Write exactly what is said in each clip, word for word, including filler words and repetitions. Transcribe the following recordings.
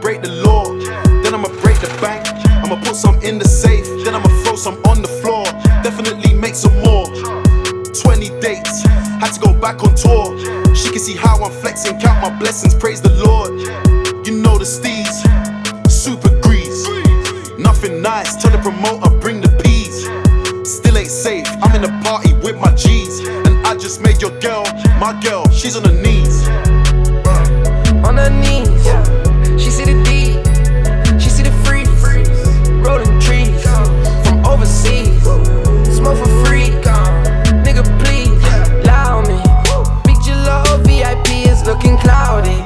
break the law, then I'ma break the bank. I'ma put some in the safe, then I'ma throw some on the floor. Definitely make some more. Twenty dates, had to go back on tour. She can see how I'm flexing, count my blessings, praise the Lord. You know the steez, super grease, nothing nice. Tell the promoter bring the peas. Still ain't safe, I'm in a party with my G's, and I just made your girl my girl. She's on her knees. On her knees, she see the D, she see the freeze, rolling trees from overseas. Smoke for free, nigga please, allow me. Big Gelato V I P is looking cloudy.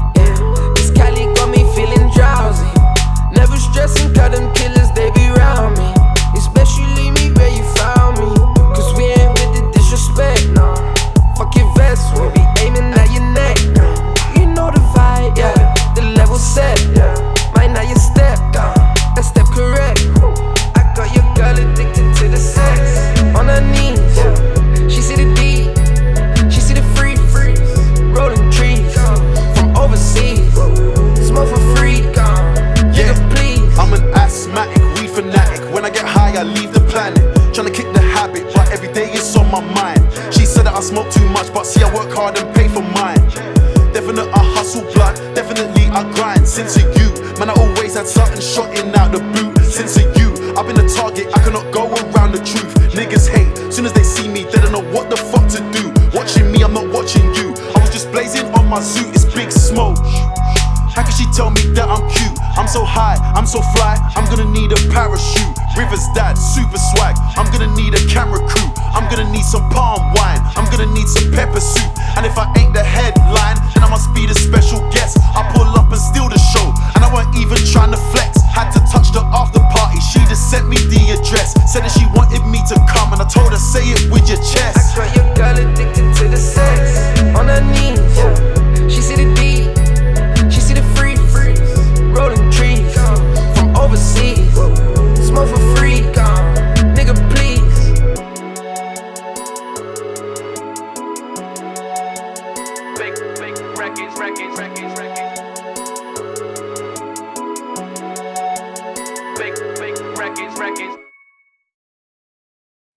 Yeah, this Cali got me feeling drowsy. Never stressing, cut them killers, they be round me. It's best you leave me where you found me, cause we ain't with the disrespect, no. Fuck your vest, we'll be aiming at your neck. You know the vibe, yeah, the level set, yeah. Might not your step, that step correct. I got your girl addicted to the sex. On her knees, she see the D, she see the freeze, rolling trees from overseas. Smoke for free, Yeah, nigga please. I'm an asthmatic, weed fanatic. When I get high, I leave the planet. Tryna kick the habit, but every day it's on my mind. She said that I smoke too much, but see I work hard and pay for mine. Definite I hustle blood, definitely I grind. Since a you, man I always had something shotting out the boot. Since a you, I've been a target, I cannot go around the truth. Niggas hate, soon as they see me, they don't know what the fuck to do. Watching me, I'm not watching you. I was just blazing on my suit, it's big smoke. How can she tell me that I'm cute? I'm so high, I'm so fly, I'm gonna need a parachute. Rivers dad, super swag, I'm gonna need a camera crew. I'm gonna need some palm wine, I'm gonna need some pepper soup. And if I ain't the headline, then I must be the special guest. I pull up and steal the show, and I weren't even trying to flex. Had to touch the after party, she just sent me the address. Said that she wanted me to come, and I told her say it with your chest. I got your girl addicted to the sex. On her knees, she see the D, she see the freeze, rolling trees from overseas. Smoke for free, nigga please. Big, big records, records, records, records.